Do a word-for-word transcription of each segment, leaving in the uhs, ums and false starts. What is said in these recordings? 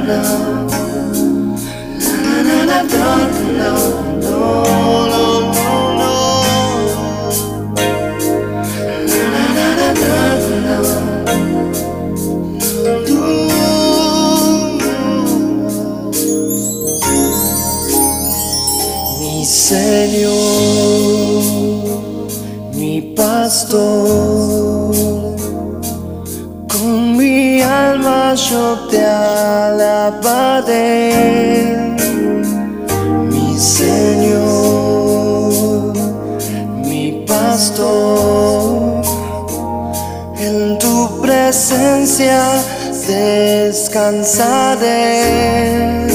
Mi Señor, mi pastor, con mi alma yo te alabaré. Mi Señor, mi pastor, en tu presencia descansaré.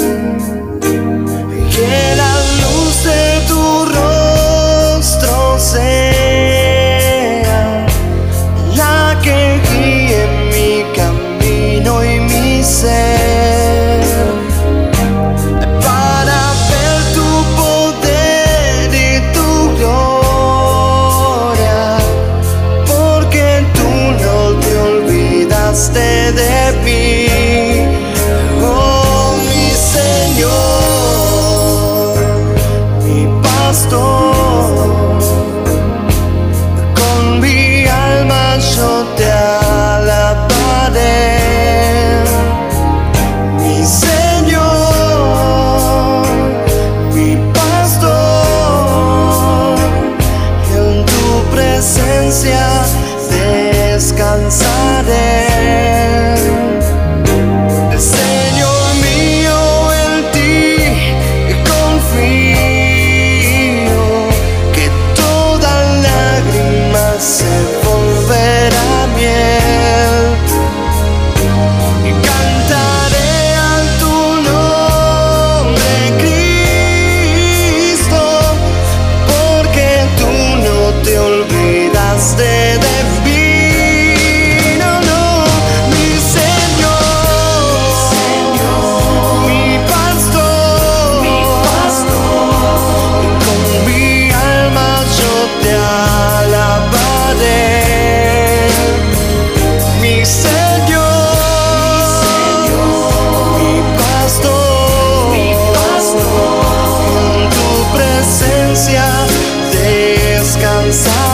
Que la luz de tu rostro sea la que guíe mi camino y mi ser, para ver tu poder y tu gloria, porque tú no te olvidaste de mí. Oh, mi Señor, con mi alma yo te alabaré. Mi Señor, mi pastor, en tu presencia descansaré. Señor mío, en ti confío, se volverá miel, y cantaré a tu nombre, Cristo, porque tú no te olvidaste de mí. No, no, mi Señor, mi pastor, mi pastor, con mi alma yo te alabaré. Mi Señor, mi pastor, mi pastor, en tu presencia descansaré.